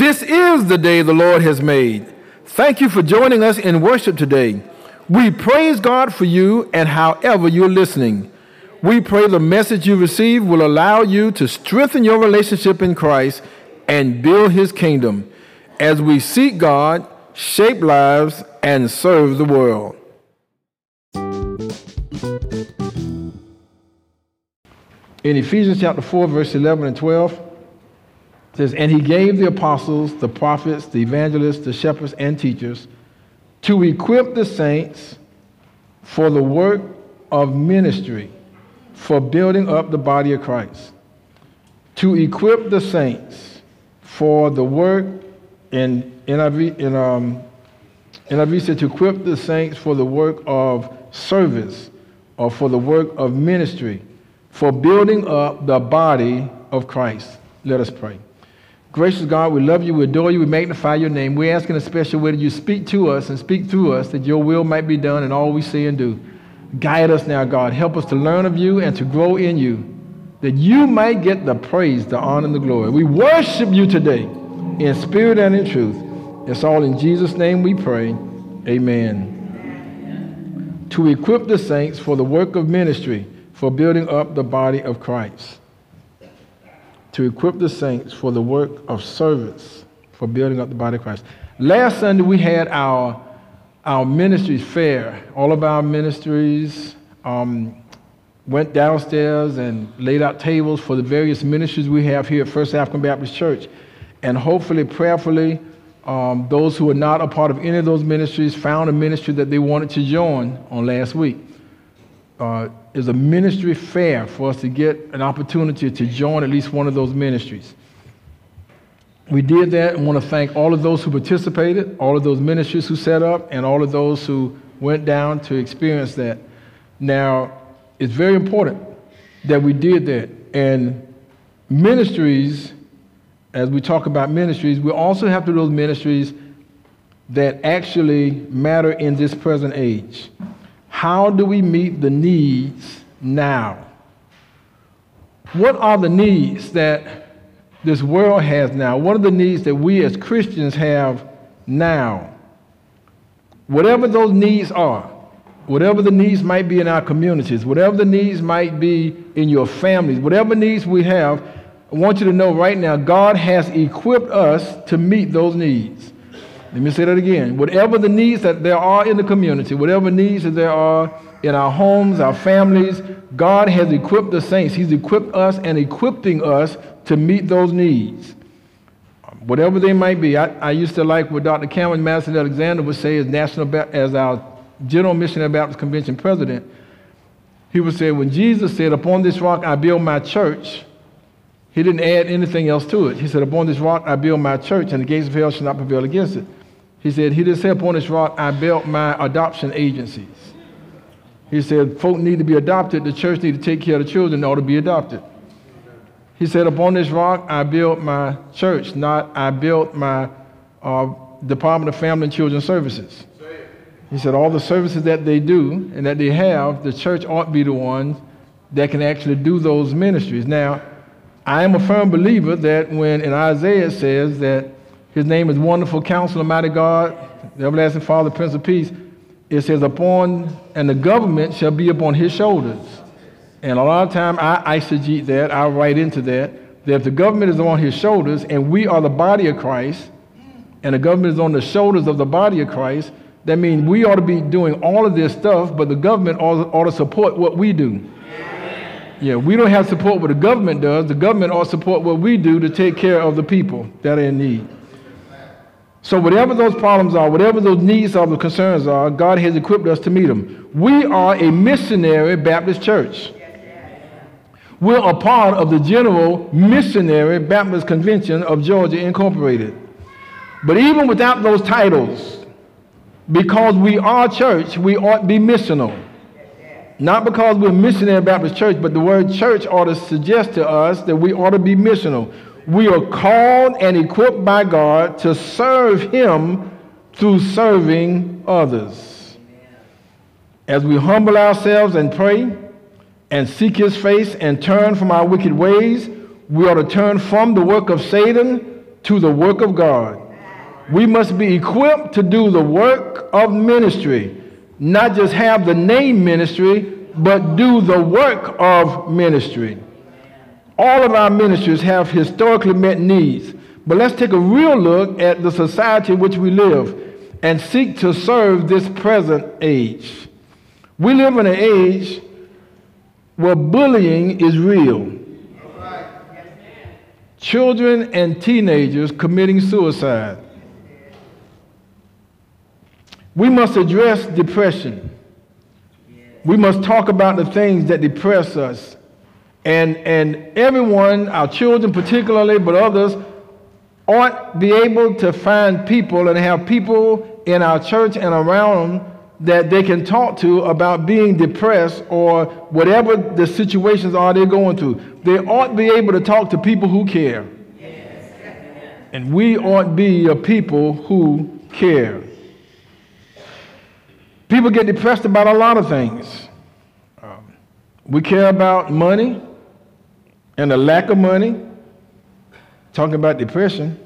This is the day the Lord has made. Thank you for joining us in worship today. We praise God for you and however you're listening. We pray the message you receive will allow you to strengthen your relationship in Christ and build his kingdom as we seek God, shape lives, and serve the world. In Ephesians chapter 4, verse 11 and 12, it says, "And he gave the apostles, the prophets, the evangelists, the shepherds, and teachers to equip the saints for the work of ministry, for building up the body of Christ." To equip the saints for the work, in NIV said to equip the saints for the work of service or for the work of ministry, for building up the body of Christ. Let us pray. Gracious God, we love you, we adore you, we magnify your name. We ask in a special way that you speak to us and speak through us, that your will might be done in all we say and do. Guide us now, God. Help us to learn of you and to grow in you, that you might get the praise, the honor, and the glory. We worship you today in spirit and in truth. It's all in Jesus' name we pray. Amen. To equip the saints for the work of ministry, for building up the body of Christ. To equip the saints for the work of service, for building up the body of Christ. Last Sunday we had our ministries fair. All of our ministries went downstairs and laid out tables for the various ministries we have here at First African Baptist Church. And hopefully, prayerfully, those who are not a part of any of those ministries found a ministry that they wanted to join on last week. Is a ministry fair for us to get an opportunity to join at least one of those ministries. We did that and want to thank all of those who participated, all of those ministries who set up, and all of those who went down to experience that. Now, it's very important that we did that. And ministries, as we talk about ministries, we also have to do those ministries that actually matter in this present age. How do we meet the needs now? What are the needs that this world has now? What are the needs that we as Christians have now? Whatever those needs are, whatever the needs might be in our communities, whatever the needs might be in your families, whatever needs we have, I want you to know right now, God has equipped us to meet those needs. Let me say that again. Whatever the needs that there are in the community, whatever needs that there are in our homes, our families, God has equipped the saints. He's equipped us and equipping us to meet those needs. Whatever they might be. I used to like what Dr. Cameron Madison Alexander would say as our General Missionary Baptist Convention president. He would say, when Jesus said, "Upon this rock I build my church," he didn't add anything else to it. He said, "Upon this rock I build my church, and the gates of hell shall not prevail against it." He said, he didn't say, "Upon this rock I built my adoption agencies." He said, folk need to be adopted. The church need to take care of the children in order to be adopted. He said, "Upon this rock I built my church, not I built my Department of Family and Children Services." He said, all the services that they do and that they have, the church ought to be the ones that can actually do those ministries. Now, I am a firm believer that when in Isaiah it says that his name is Wonderful Counselor, Mighty God, the Everlasting Father, Prince of Peace, it says and the government shall be upon his shoulders. And a lot of time I eisegete that, I write into that if the government is on his shoulders and we are the body of Christ, and the government is on the shoulders of the body of Christ, that means we ought to be doing all of this stuff, but the government ought to support what we do. Yeah, we don't have to support what the government does. The government ought to support what we do to take care of the people that are in need. So whatever those problems are, whatever those needs are, the concerns are, God has equipped us to meet them. We are a missionary Baptist church. We're a part of the General Missionary Baptist Convention of Georgia Incorporated. But even without those titles, because we are church, we ought to be missional. Not because we're missionary Baptist church, but the word church ought to suggest to us that we ought to be missional. We are called and equipped by God to serve him through serving others. As we humble ourselves and pray and seek his face and turn from our wicked ways, we ought to turn from the work of Satan to the work of God. We must be equipped to do the work of ministry, not just have the name ministry, but do the work of ministry. All of our ministries have historically met needs, but let's take a real look at the society in which we live and seek to serve this present age. We live in an age where bullying is real. Children and teenagers committing suicide. We must address depression. We must talk about the things that depress us. And everyone, our children particularly, but others, ought to be able to find people and have people in our church and around that they can talk to about being depressed or whatever the situations are they're going through. They ought to be able to talk to people who care. And we ought to be a people who care. People get depressed about a lot of things. We care about money and the lack of money. Talking about depression.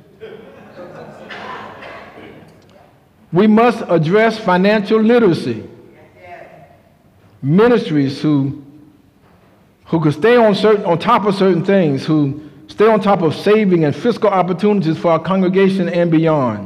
We must address financial literacy. Ministries who could stay on top of certain things, who stay on top of saving and fiscal opportunities for our congregation and beyond.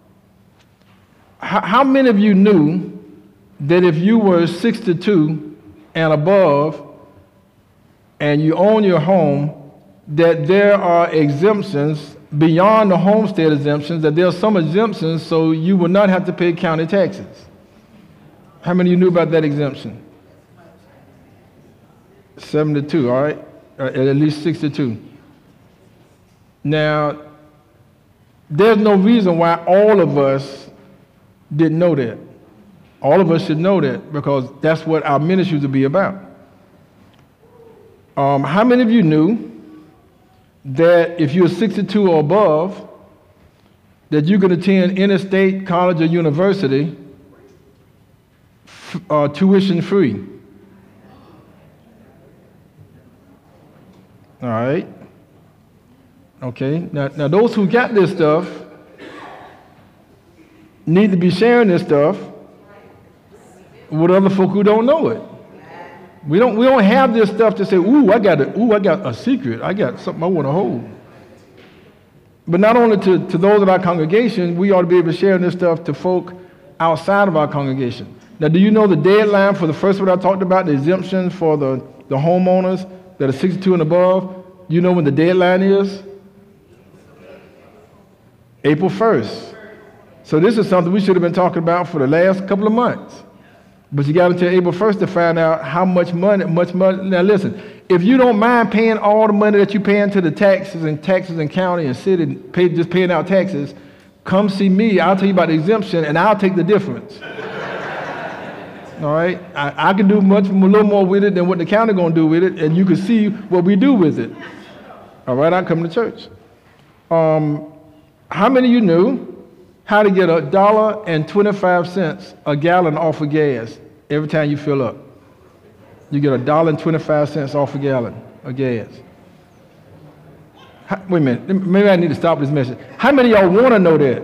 How many of you knew that if you were 62 and above and you own your home, that there are exemptions beyond the homestead exemptions, that there are some exemptions so you will not have to pay county taxes? How many of you knew about that exemption? 72, all right? At least 62. Now, there's no reason why all of us didn't know that. All of us should know that because that's what our ministries will be about. How many of you knew that if you're 62 or above, that you can attend interstate college or university tuition free? All right. Okay. Now those who got this stuff need to be sharing this stuff with other folk who don't know it. We don't have this stuff to say, ooh, I got a secret. I got something I want to hold. But not only to those of our congregation, we ought to be able to share this stuff to folk outside of our congregation. Now, do you know the deadline for the first one I talked about, the exemption for the homeowners that are 62 and above? You know when the deadline is? April 1st. So this is something we should have been talking about for the last couple of months. But you got until April 1st to find out how much money. Now listen, if you don't mind paying all the money that you pay into the taxes and county and city, just paying out taxes, come see me. I'll tell you about the exemption and I'll take the difference. All right? I can do a little more with it than what the county going to do with it, and you can see what we do with it. All right? I come to church. How many of you knew how to get $1.25 a gallon off of gas every time you fill up? You get $1.25 off a gallon of gas. Wait a minute. Maybe I need to stop this message. How many of y'all want to know that?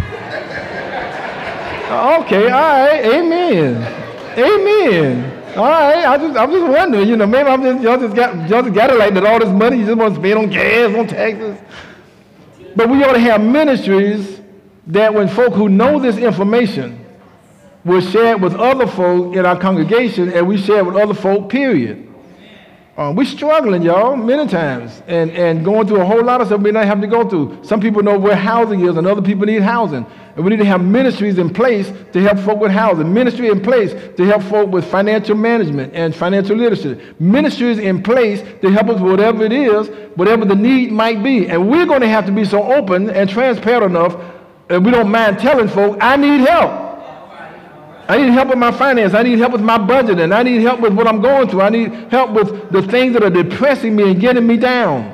Okay. All right. Amen. Amen. All right. I'm just wondering. Maybe y'all just got it like that. All this money you just want to spend on gas, on taxes. But we ought to have ministries that when folk who know this information will share it with other folk in our congregation, and we share it with other folk, period. We're struggling, y'all, many times, and going through a whole lot of stuff we don't have to go through. Some people know where housing is, and other people need housing. And we need to have ministries in place to help folk with housing, ministry in place to help folk with financial management and financial literacy, ministries in place to help us with whatever it is, whatever the need might be. And we're going to have to be so open and transparent enough, and we don't mind telling folk, I need help. I need help with my finance. I need help with my budget, and I need help with what I'm going through. I need help with the things that are depressing me and getting me down.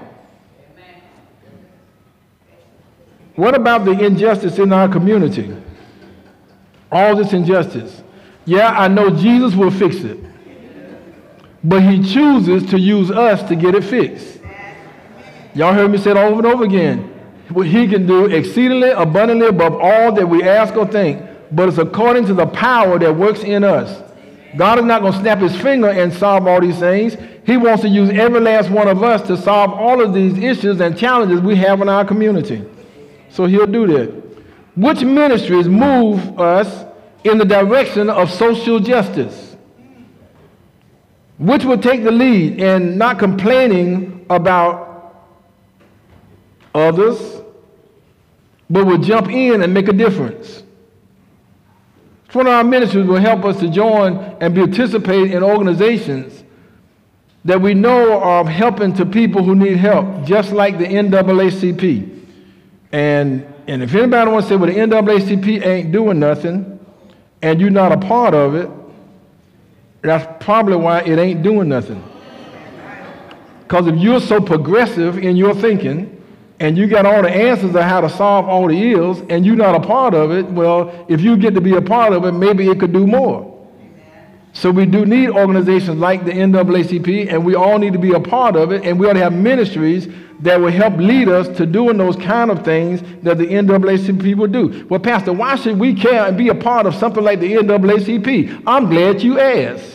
What about the injustice in our community? All this injustice. Yeah, I know Jesus will fix it, but he chooses to use us to get it fixed. Y'all heard me say it over and over again. He can do exceedingly abundantly above all that we ask or think, but it's according to the power that works in us. God is not going to snap his finger and solve all these things. He wants to use every last one of us to solve all of these issues and challenges we have in our community. So he'll do that. Which ministries move us in the direction of social justice? Which will take the lead in not complaining about others, but will jump in and make a difference? One of our ministries will help us to join and participate in organizations that we know are helping to people who need help, just like the NAACP. And if anybody wants to say, well, the NAACP ain't doing nothing, and you're not a part of it, that's probably why it ain't doing nothing. Because if you're so progressive in your thinking, and you got all the answers of how to solve all the ills, and you're not a part of it, well, if you get to be a part of it, maybe it could do more. So we do need organizations like the NAACP, and we all need to be a part of it, and we ought to have ministries that will help lead us to doing those kind of things that the NAACP will do. Well, Pastor, why should we care and be a part of something like the NAACP? I'm glad you asked.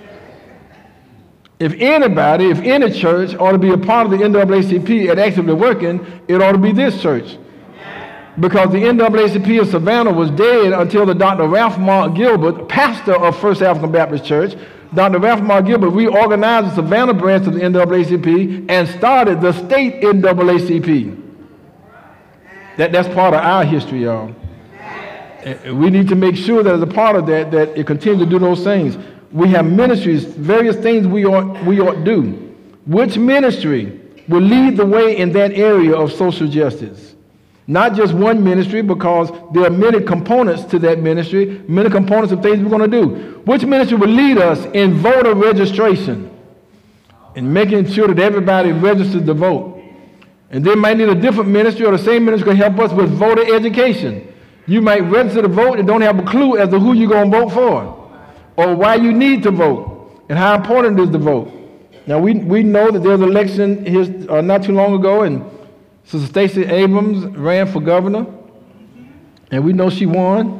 If any church ought to be a part of the NAACP and actively working, it ought to be this church. Because the NAACP of Savannah was dead until the Dr. Ralph Mark Gilbert, pastor of First African Baptist Church, Dr. Ralph Mark Gilbert reorganized the Savannah branch of the NAACP and started the state NAACP. That's part of our history, y'all. And we need to make sure that as a part of that it continues to do those things. We have ministries, various things we ought to do. Which ministry will lead the way in that area of social justice? Not just one ministry, because there are many components to that ministry, many components of things we're going to do. Which ministry will lead us in voter registration and making sure that everybody registers to vote? And they might need a different ministry, or the same ministry can help us with voter education. You might register to vote and don't have a clue as to who you're going to vote for, or why you need to vote, and how important it is to vote. Now, we know that there was an election here not too long ago, and Sister Stacey Abrams ran for governor, and we know she won.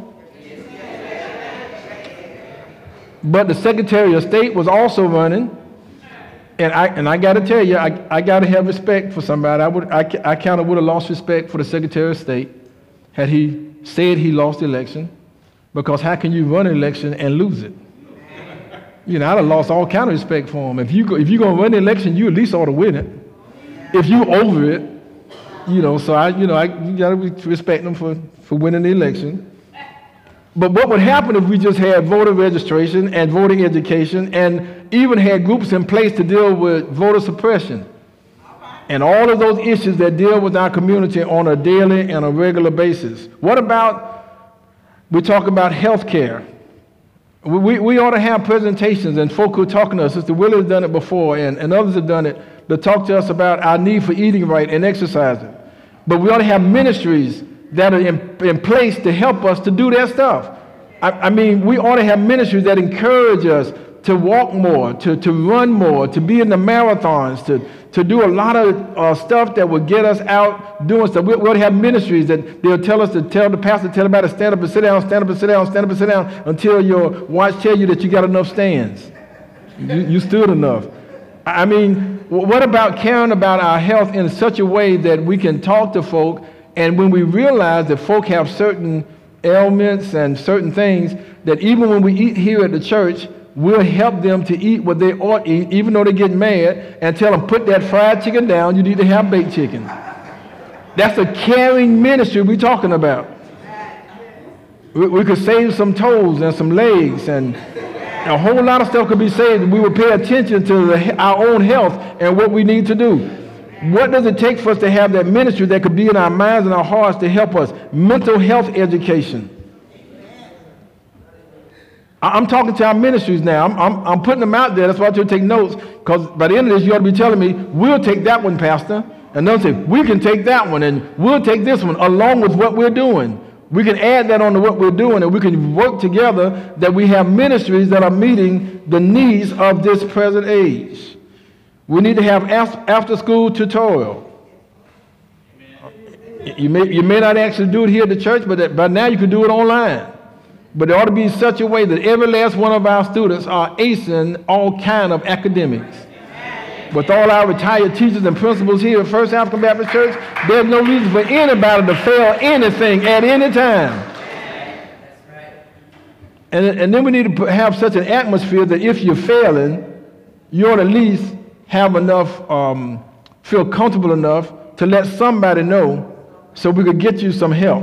But the Secretary of State was also running, and I got to tell you, I got to have respect for somebody. I kind of would have lost respect for the Secretary of State had he said he lost the election, because how can you run an election and lose it? You know, I'd have lost all kind of respect for him. If you're going to run the election, you at least ought to win it. If you over it, you know, so you got to respect them for winning the election. But what would happen if we just had voter registration and voting education and even had groups in place to deal with voter suppression and all of those issues that deal with our community on a daily and a regular basis? What about, we talk about health care. We ought to have presentations, and folk who are talking to us, Sister Willie has done it before, and others have done it, to talk to us about our need for eating right and exercising. But we ought to have ministries that are in place to help us to do that stuff. I mean, we ought to have ministries that encourage us to walk more, to run more, to be in the marathons, to do a lot of stuff that will get us out doing stuff. We ought to have ministries that they'll tell us to tell the pastor, tell everybody to stand up and sit down, stand up and sit down, stand up and sit down, until your watch tell you that you got enough stands. You stood enough. I mean, what about caring about our health in such a way that we can talk to folk, and when we realize that folk have certain ailments and certain things, that even when we eat here at the church, we'll help them to eat what they ought to eat, even though they get mad, and tell them, put that fried chicken down, you need to have baked chicken. That's a caring ministry we're talking about. We could save some toes and some legs, and a whole lot of stuff could be saved if we would pay attention to our own health and what we need to do. What does it take for us to have that ministry that could be in our minds and our hearts to help us? Mental health education. I'm talking to our ministries now. I'm putting them out there. That's why I want you to take notes, because by the end of this, you ought to be telling me, we'll take that one, Pastor. And they'll say, we can take that one, and we'll take this one along with what we're doing. We can add that on to what we're doing, and we can work together that we have ministries that are meeting the needs of this present age. We need to have after-school tutorial. You may not actually do it here at the church, but now you can do it online. But it ought to be in such a way that every last one of our students are acing all kind of academics. With all our retired teachers and principals here at First African Baptist Church, there's no reason for anybody to fail anything at any time. And then we need to have such an atmosphere that if you're failing, you ought to at least have enough, feel comfortable enough to let somebody know so we could get you some help.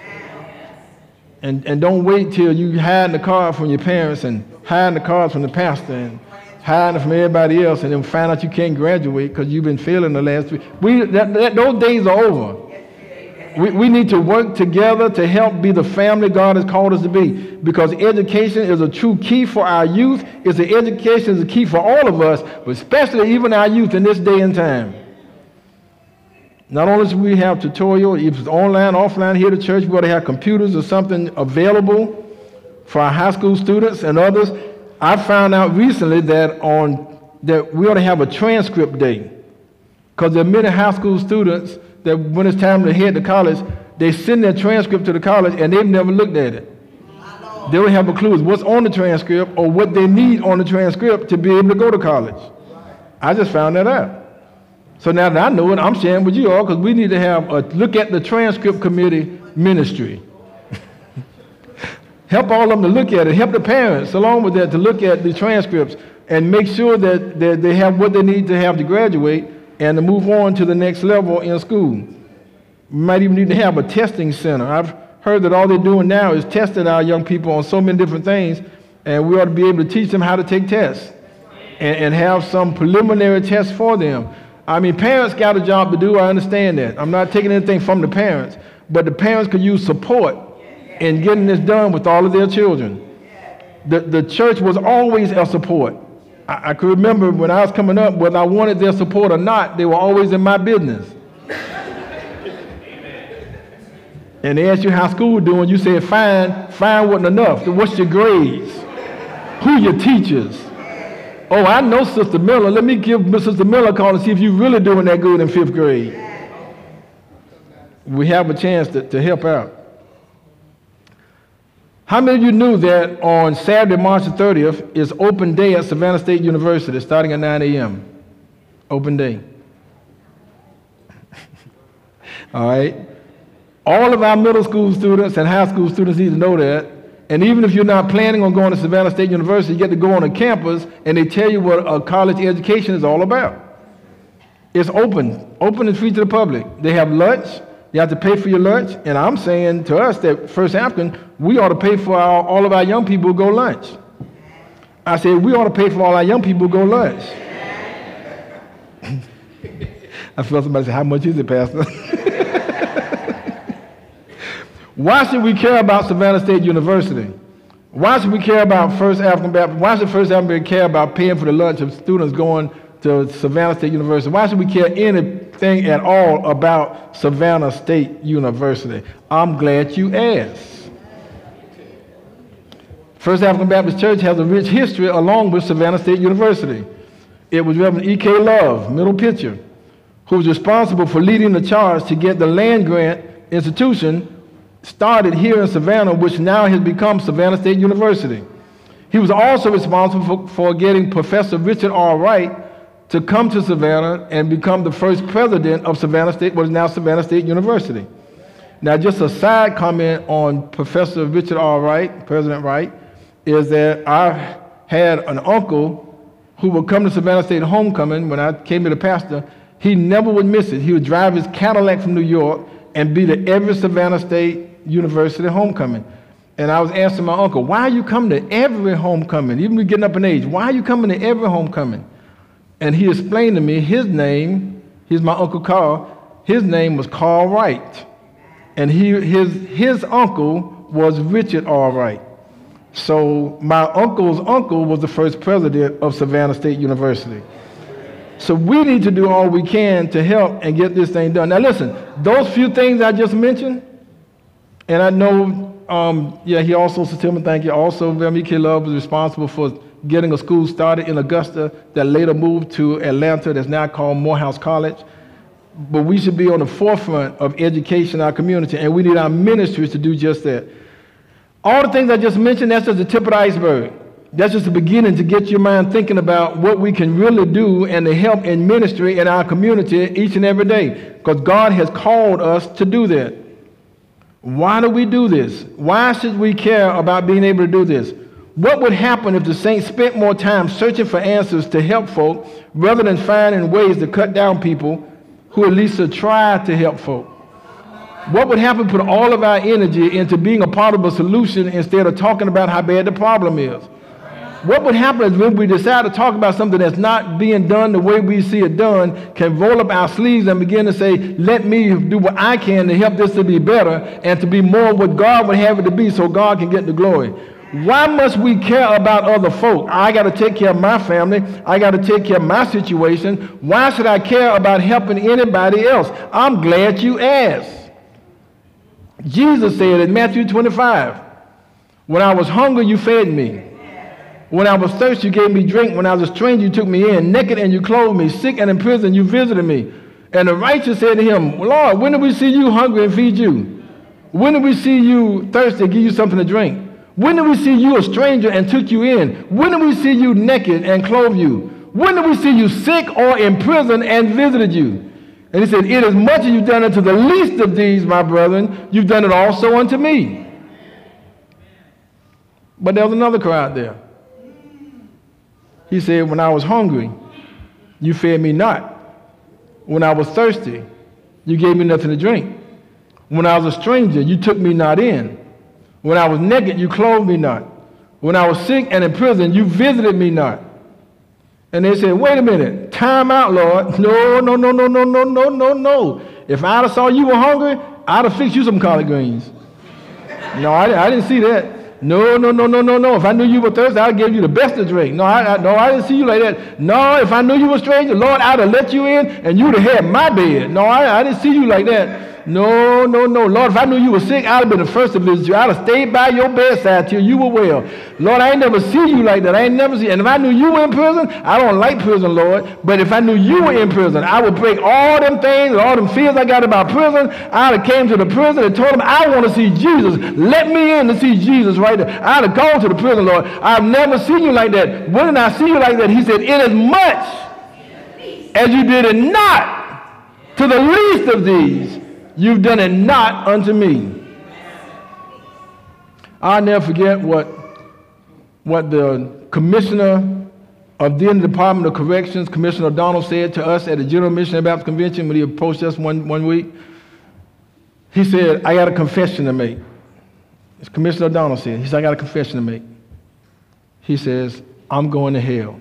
And don't wait till you hide the card from your parents and hide the cards from the pastor and hide it from everybody else and then find out you can't graduate because you've been failing the last 3. Those days are over. We need to work together to help be the family God has called us to be, because education is a true key for our youth. Education is a key for all of us, but especially even our youth in this day and time. Not only do we have tutorial, if it's online, offline here at church, we ought to have computers or something available for our high school students and others. I found out recently that we ought to have a transcript day, because there are many high school students that when it's time to head to college, they send their transcript to the college and they've never looked at it. They don't have a clue what's on the transcript or what they need on the transcript to be able to go to college. I just found that out. So now that I know it, I'm sharing with you all, because we need to have a look at the transcript committee ministry. Help all of them to look at it. Help the parents along with that to look at the transcripts and make sure that they have what they need to have to graduate and to move on to the next level in school. We might even need to have a testing center. I've heard that all they're doing now is testing our young people on so many different things, and we ought to be able to teach them how to take tests and have some preliminary tests for them. I mean, parents got a job to do, I understand that. I'm not taking anything from the parents, but the parents could use support in getting this done with all of their children. The church was always a support. I could remember when I was coming up, whether I wanted their support or not, they were always in my business. And they asked you how school was doing, you said fine wasn't enough. So what's your grades? Who are your teachers? Oh, I know Sister Miller. Let me give Sister Miller a call and see if you're really doing that good in 5th grade. We have a chance to help out. How many of you knew that on Saturday, March the 30th, is open day at Savannah State University, starting at 9 a.m.? Open day. All right? All of our middle school students and high school students need to know that. And even if you're not planning on going to Savannah State University, you get to go on a campus and they tell you what a college education is all about. It's open and free to the public. They have lunch. You have to pay for your lunch. And I'm saying to us that First African, we ought to pay for all of our young people who go lunch. I said, we ought to pay for all our young people who go lunch. I felt somebody say, how much is it, Pastor? Why should we care about Savannah State University? Why should we care about First African Baptist? Why should First African care about paying for the lunch of students going to Savannah State University? Why should we care anything at all about Savannah State University? I'm glad you asked. First African Baptist Church has a rich history along with Savannah State University. It was Reverend E.K. Love, middle pitcher, who was responsible for leading the charge to get the land grant institution started here in Savannah, which now has become Savannah State University. He was also responsible for getting Professor Richard R. Wright to come to Savannah and become the first president of Savannah State, what is now Savannah State University. Now, just a side comment on Professor Richard R. Wright, President Wright, is that I had an uncle who would come to Savannah State homecoming when I came to the pastor. He never would miss it. He would drive his Cadillac from New York and be to every Savannah State University homecoming. And I was asking my uncle, why are you coming to every homecoming? Even when getting up in age, why are you coming to every homecoming? And he explained to me his name, he's my Uncle Carl, his name was Carl Wright. And his uncle was Richard R. Wright. So my uncle's uncle was the first president of Savannah State University. So we need to do all we can to help and get this thing done. Now listen, those few things I just mentioned, and I know, he also, Sister Tillman, thank you, also Reverend E.K. Love was responsible for getting a school started in Augusta that later moved to Atlanta that's now called Morehouse College. but we should be on the forefront of education in our community, and we need our ministries to do just that. All the things I just mentioned, that's just the tip of the iceberg. That's just the beginning to get your mind thinking about what we can really do and to help in ministry in our community each and every day, because God has called us to do that. Why do we do this? Why should we care about being able to do this? What would happen if the saints spent more time searching for answers to help folk rather than finding ways to cut down people who at least have tried to help folk? What would happen if we put all of our energy into being a part of a solution instead of talking about how bad the problem is? What would happen is when we decide to talk about something that's not being done the way we see it done, can roll up our sleeves and begin to say, let me do what I can to help this to be better and to be more what God would have it to be so God can get the glory. Why must we care about other folk? I got to take care of my family. I got to take care of my situation. Why should I care about helping anybody else? I'm glad you asked. Jesus said in Matthew 25, when I was hungry, you fed me. When I was thirsty, you gave me drink. When I was a stranger, you took me in. Naked, and you clothed me. Sick and in prison, you visited me. And the righteous said to him, Lord, when did we see you hungry and feed you? When did we see you thirsty and give you something to drink? When did we see you a stranger and took you in? When did we see you naked and clothed you? When did we see you sick or in prison and visited you? And he said, it is much as you've done unto the least of these, my brethren, you've done it also unto me. But there was another crowd there. He said, when I was hungry, you fed me not. When I was thirsty, you gave me nothing to drink. When I was a stranger, you took me not in. When I was naked, you clothed me not. When I was sick and in prison, you visited me not. And they said, wait a minute, time out, Lord. No. If I'd have saw you were hungry, I'd have fixed you some collard greens. No, I didn't see that. No. If I knew you were thirsty, I'd give you the best to drink. No, I didn't see you like that. No, if I knew you were a stranger, Lord, I'd have let you in and you'd have had my bed. No, I didn't see you like that. No. Lord, if I knew you were sick, I'd have been the first to visit you. I'd have stayed by your bedside till you were well. Lord, I ain't never seen you like that. I ain't never seen. And if I knew you were in prison, I don't like prison, Lord. But if I knew you were in prison, I would break all them things, all them fears I got about prison. I'd have came to the prison and told them, I want to see Jesus. Let me in to see Jesus right there. I'd have gone to the prison, Lord. I've never seen you like that. When did I see you like that? He said, in as much as you did it not to the least of these, you've done it not unto me. I'll never forget what the commissioner of the Department of Corrections, Commissioner O'Donnell, said to us at the General Missionary Baptist Convention when he approached us one week. He said, I got a confession to make. As Commissioner O'Donnell said, he said, I got a confession to make. He says, I'm going to hell.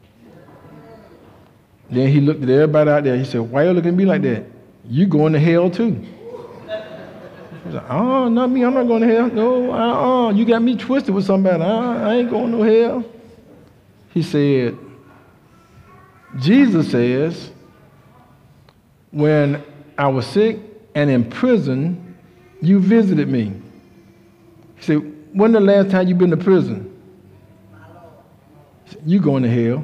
Then he looked at everybody out there. He said, why are you looking at me like that? You going to hell too. He was like, oh, not me. I'm not going to hell. No, you got me twisted with somebody. I ain't going to hell. He said, Jesus says, when I was sick and in prison, you visited me. He said, when the last time you been to prison? He said, you going to hell.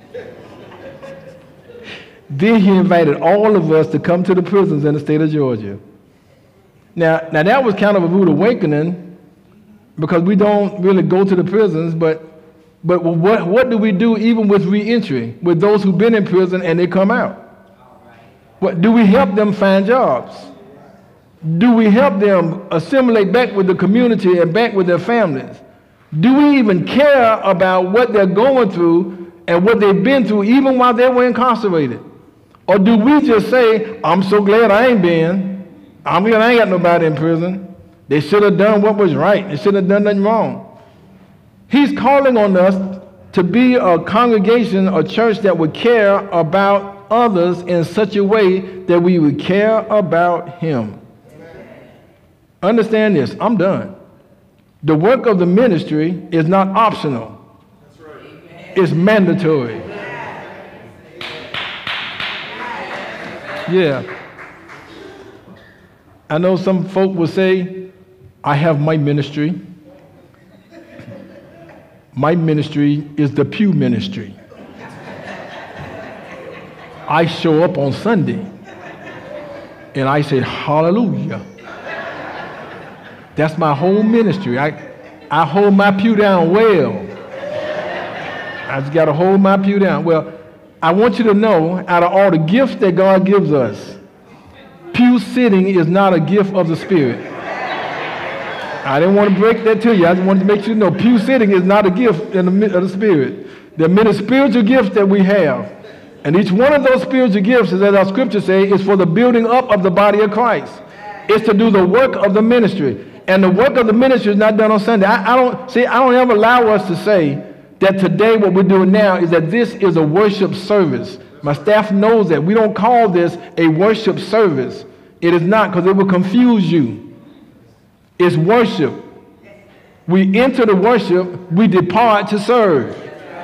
Then he invited all of us to come to the prisons in the state of Georgia. Now that was kind of a rude awakening because we don't really go to the prisons, but what do we do even with reentry, with those who've been in prison and they come out? What do we help them find jobs? Do we help them assimilate back with the community and back with their families? Do we even care about what they're going through and what they've been through even while they were incarcerated? Or do we just say, I'm so glad I ain't been. I ain't got nobody in prison. They should have done what was right. They should have done nothing wrong. He's calling on us to be a congregation, a church that would care about others in such a way that we would care about him. Understand this. I'm done. The work of the ministry is not optional. It's mandatory. Yeah. I know some folk will say, I have my ministry. My ministry is the pew ministry. I show up on Sunday. And I said, hallelujah. That's my whole ministry. I hold my pew down well. I just got to hold my pew down. Well, I want you to know, out of all the gifts that God gives us, pew sitting is not a gift of the Spirit. I didn't want to break that to you. I just wanted to make you know pew sitting is not a gift of the Spirit. There are many spiritual gifts that we have. And each one of those spiritual gifts, as our scriptures say, is for the building up of the body of Christ. It's to do the work of the ministry. And the work of the ministry is not done on Sunday. I don't ever allow us to say that today what we're doing now is that this is a worship service. My staff knows that. We don't call this a worship service. It is not, because it will confuse you. It's worship. We enter the worship, we depart to serve.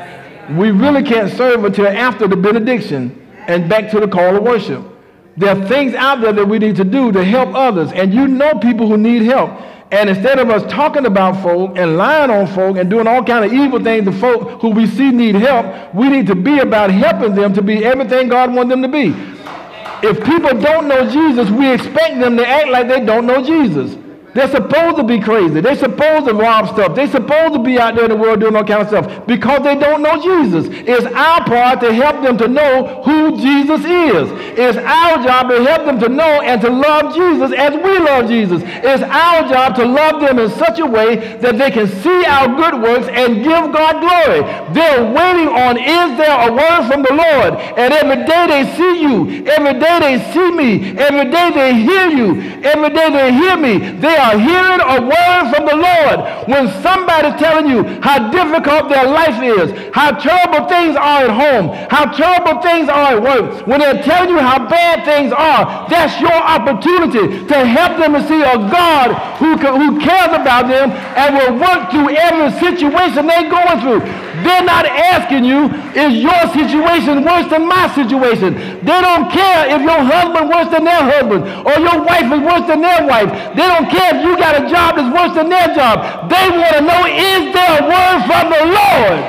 We really can't serve until after the benediction and back to the call of worship. There are things out there that we need to do to help others. And you know people who need help. And instead of us talking about folk and lying on folk and doing all kind of evil things to folk who we see need help, we need to be about helping them to be everything God wants them to be. If people don't know Jesus, we expect them to act like they don't know Jesus. They're supposed to be crazy. They're supposed to rob stuff. They're supposed to be out there in the world doing all kind of stuff because they don't know Jesus. It's our part to help them to know who Jesus is. It's our job to help them to know and to love Jesus as we love Jesus. It's our job to love them in such a way that they can see our good works and give God glory. They're waiting on, is there a word from the Lord? And every day they see you. Every day they see me. Every day they hear you. Every day they hear me. They are hearing a word from the Lord. When somebody's telling you how difficult their life is, how terrible things are at home, how terrible things are at work, when they're telling you how bad things are, that's your opportunity to help them to see a God who cares about them and will work through every situation they're going through. They're not asking you, is your situation worse than my situation? They don't care if your husband worse than their husband or your wife is worse than their wife. They don't care if you got a job that's worse than their job. They want to know, is there a word from the Lord?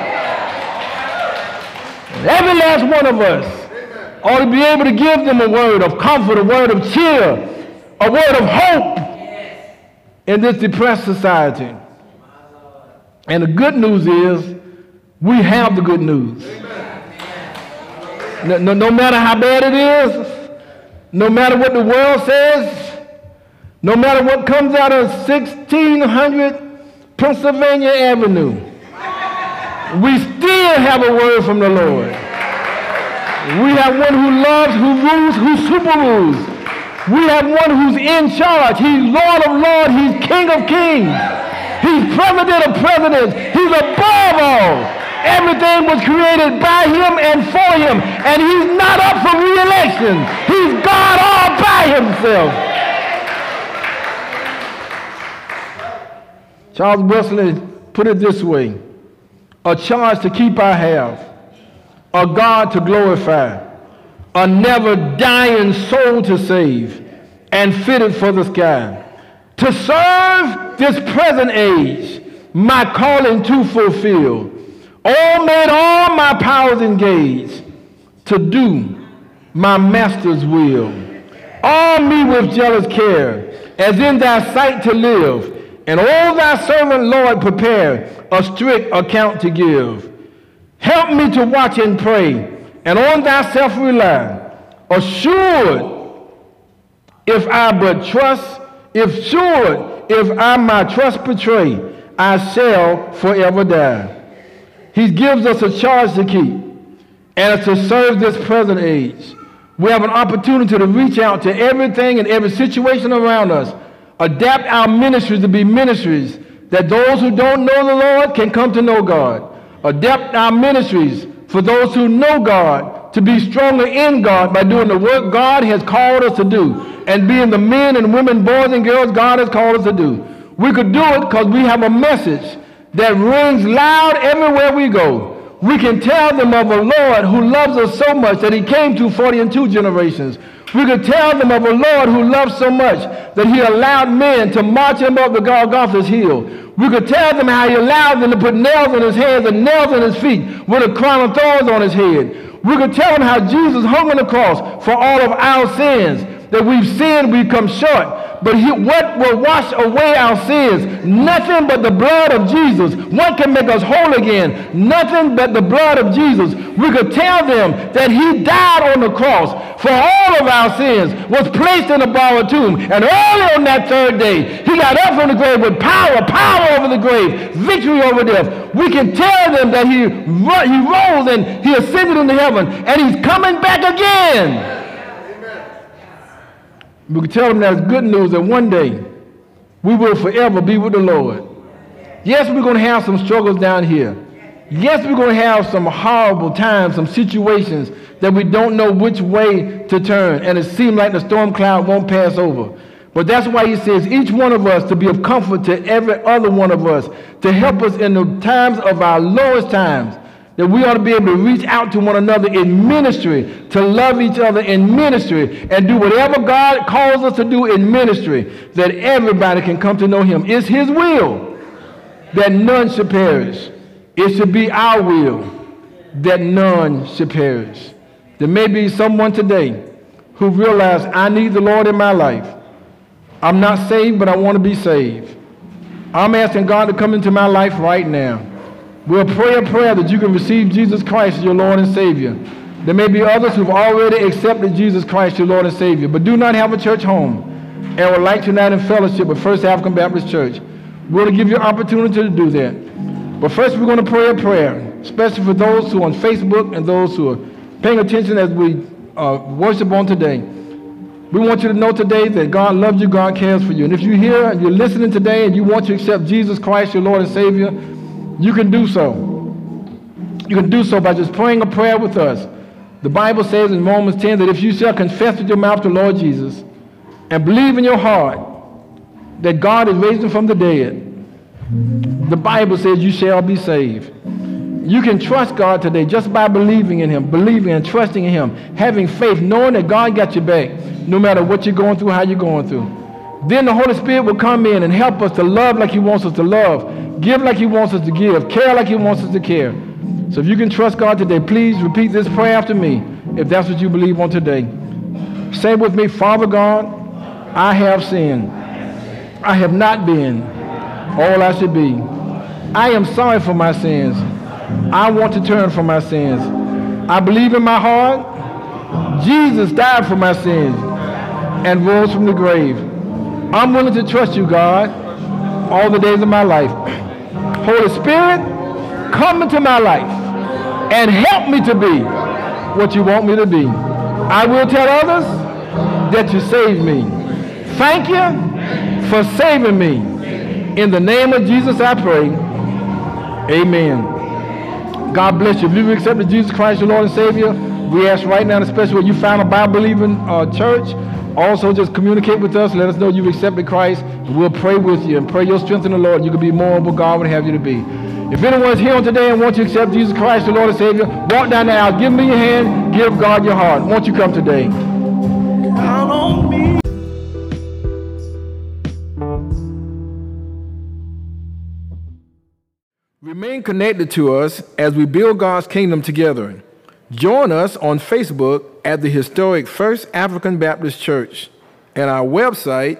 Every last one of us ought to be able to give them a word of comfort, a word of cheer, a word of hope in this depressed society. And the good news is, we have the good news. No matter how bad it is, no matter what the world says, no matter what comes out of 1600 Pennsylvania Avenue, we still have a word from the Lord. We have one who loves, who rules, who super rules. We have one who's in charge. He's Lord of lords. He's King of kings. He's President of presidents. He's above all. Everything was created by him and for him. And he's not up for re-election. He's God all by himself. Charles Wesley put it this way: a charge to keep I have, a God to glorify, a never dying soul to save, and fitted for the sky. To serve this present age, my calling to fulfill. All made all my powers engage to do my master's will. Arm me with jealous care, as in thy sight to live, and all thy servant, Lord, prepare a strict account to give. Help me to watch and pray, and on thyself rely, assured if I but trust, if I my trust betray, I shall forever die. He gives us a charge to keep, and it's to serve this present age. We have an opportunity to reach out to everything and every situation around us, adapt our ministries to be ministries that those who don't know the Lord can come to know God. Adapt our ministries for those who know God to be stronger in God by doing the work God has called us to do and being the men and women, boys and girls God has called us to do. We could do it because we have a message that rings loud everywhere we go. We can tell them of a Lord who loves us so much that he came to 40 and 2 generations. We could tell them of a Lord who loves so much that he allowed men to march him up the Golgotha's hill. We could tell them how he allowed them to put nails in his hands and nails in his feet with a crown of thorns on his head. We could tell them how Jesus hung on the cross for all of our sins that we've sinned, we've come short. But what will wash away our sins? Nothing but the blood of Jesus. What can make us whole again? Nothing but the blood of Jesus. We could tell them that he died on the cross for all of our sins, was placed in a borrowed tomb, and early on that third day, he got up from the grave with power over the grave, victory over death. We can tell them that he rose and he ascended into heaven, and he's coming back again. We can tell them that's good news, that one day we will forever be with the Lord. Yes, we're going to have some struggles down here. Yes, we're going to have some horrible times, some situations that we don't know which way to turn, and it seems like the storm cloud won't pass over. But that's why he says each one of us to be of comfort to every other one of us, to help us in the times of our lowest times, that we ought to be able to reach out to one another in ministry, to love each other in ministry, and do whatever God calls us to do in ministry, that everybody can come to know him. It's his will that none should perish. It should be our will that none should perish. There may be someone today who realized, I need the Lord in my life. I'm not saved, but I want to be saved. I'm asking God to come into my life right now. We'll pray a prayer that you can receive Jesus Christ as your Lord and Savior. There may be others who've already accepted Jesus Christ, your Lord and Savior, but do not have a church home and would like to unite in fellowship with First African Baptist Church. We're going to give you an opportunity to do that. But first, we're going to pray a prayer, especially for those who are on Facebook and those who are paying attention as we worship on today. We want you to know today that God loves you, God cares for you. And if you're here and you're listening today and you want to accept Jesus Christ, your Lord and Savior, you can do so. You can do so by just praying a prayer with us. The Bible says in Romans 10 that if you shall confess with your mouth the Lord Jesus and believe in your heart that God has raised him from the dead, the Bible says you shall be saved. You can trust God today just by believing in him, believing and trusting in him, having faith, knowing that God got your back, no matter what you're going through, how you're going through. Then the Holy Spirit will come in and help us to love like he wants us to love, give like he wants us to give, care like he wants us to care. So if you can trust God today, please repeat this prayer after me, if that's what you believe on today. Say with me, Father God, I have sinned. I have not been all I should be. I am sorry for my sins. I want to turn from my sins. I believe in my heart Jesus died for my sins and rose from the grave. I'm willing to trust you, God, all the days of my life. Holy Spirit, come into my life and help me to be what you want me to be. I will tell others that you saved me. Thank you for saving me. In the name of Jesus I pray. Amen. God bless you. If you've accepted Jesus Christ, your Lord and Savior, we ask right now, especially when you found a Bible-believing church, also just communicate with us. Let us know you've accepted Christ, and we'll pray with you and pray your strength in the Lord. You can be more of what God would have you to be. If anyone's here on today and wants to accept Jesus Christ, your Lord and Savior, walk down the aisle. Give me your hand. Give God your heart. Won't you come today? Count on me. Remain connected to us as we build God's kingdom together. Join us on Facebook at the historic First African Baptist Church and our website,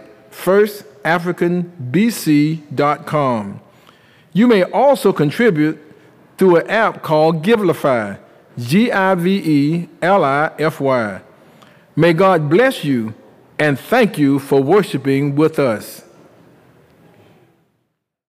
firstafricanbc.com. You may also contribute through an app called Givelify, Givelify. May God bless you and thank you for worshiping with us.